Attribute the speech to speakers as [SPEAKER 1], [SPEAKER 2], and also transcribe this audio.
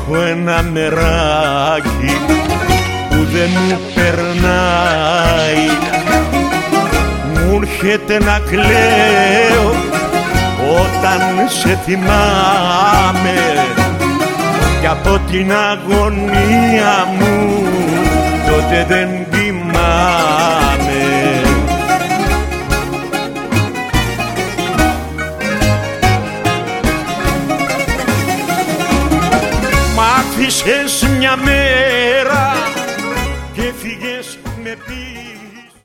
[SPEAKER 1] έχω ένα μεράκι που δεν μου περνάει. Μου έρχεται να κλαίω όταν σε θυμάμαι κι από την αγωνία μου τότε δεν κοιμάμαι. Μ' άφησες μια μέρα